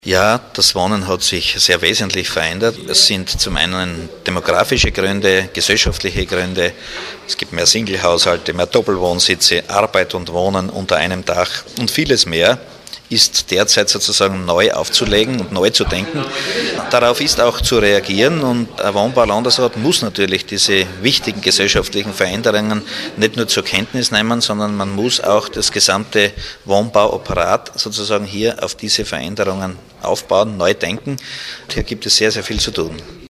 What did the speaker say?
Ja, das Wohnen hat sich sehr wesentlich verändert. Es sind zum einen demografische Gründe, gesellschaftliche Gründe. Es gibt mehr Singlehaushalte, mehr Doppelwohnsitze, Arbeit und Wohnen unter einem Dach und vieles mehr ist derzeit sozusagen neu aufzulegen und neu zu denken. Darauf ist auch zu reagieren und ein Wohnbaulandesrat muss natürlich diese wichtigen gesellschaftlichen Veränderungen nicht nur zur Kenntnis nehmen, sondern man muss auch das gesamte Wohnbauapparat sozusagen hier auf diese Veränderungen aufbauen, neu denken. Und hier gibt es sehr, sehr viel zu tun.